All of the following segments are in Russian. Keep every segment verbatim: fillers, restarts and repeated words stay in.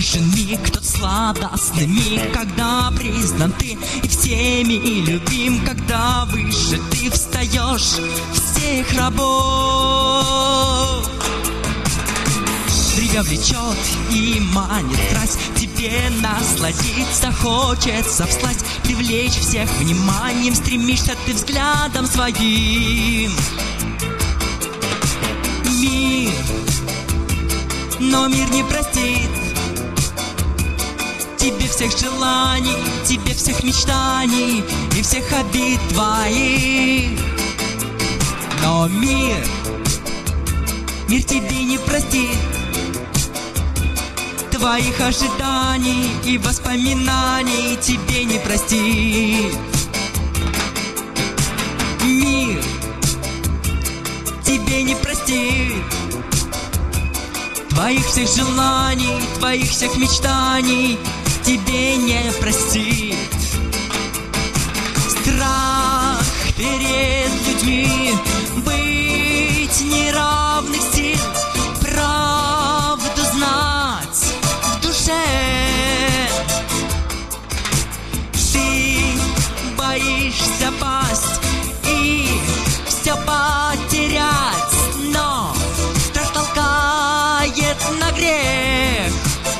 Нужен миг, тот сладостный миг, когда признан ты и всеми и любим, когда выше ты встаешь всех рабов. Интрига влечет и манит страсть, тебе насладиться хочется всласть, привлечь всех вниманием, стремишься ты взглядом своим. Мир, но мир не простит тебе всех желаний, тебе всех мечтаний и всех обид твоих. Но мир, мир тебе не простит твоих ожиданий и воспоминаний, тебе не простит. Мир тебе не простит твоих всех желаний, твоих всех мечтаний, тебе не простит. Страх перед людьми, быть неравных сил, правду знать в душе. Ты боишься пасть и все потерять, но страх толкает на грех.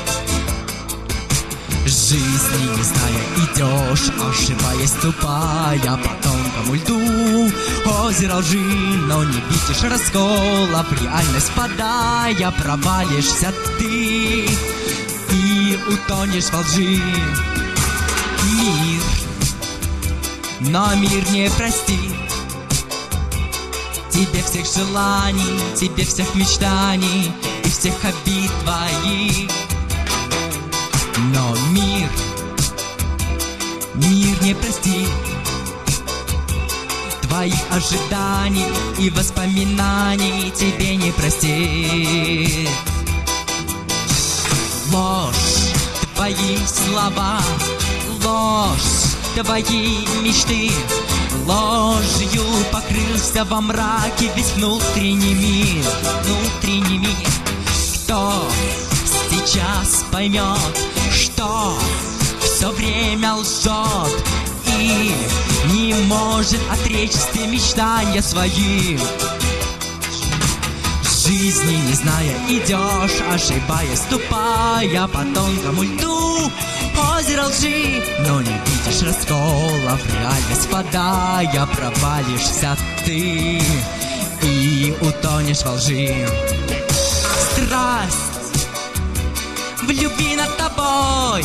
Жизни не зная идешь, ошибаясь, ступая по тонкому льду озера лжи, но не видишь раскола, в реальность падая провалишься ты и утонешь во лжи. Мир, но мир не простит тебе всех желаний, тебе всех мечтаний и всех обид твоих. Но мир, мир не простит твоих ожиданий и воспоминаний, тебе не простит. Ложь, твои слова, ложь, твои мечты, ложью покрылся во мраке весь внутренний мир, внутренний мир. Кто сейчас поймет, что все время лжет и не может отречься мечтания своим? Жизни не зная идешь, ошибаясь, ступая по тонкому льду озера лжи, но не видишь раскола, в реальность падая провалишься ты и утонешь во лжи. Страсть в любви над тобой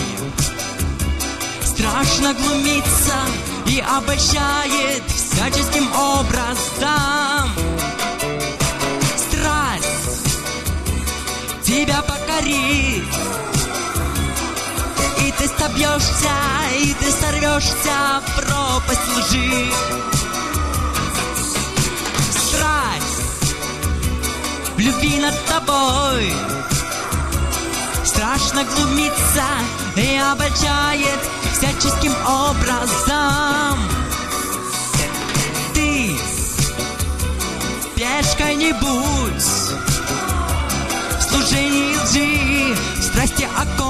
страшно глумится и обольщает всяческим образом. Страсть тебя покорит, и ты собьешься, и ты сорвешься в пропасть лжи. Страсть в любви над тобой страшно глумится и обольщает всяческим образом. Ты пешкой не будь в служении лжи, страсти окончены.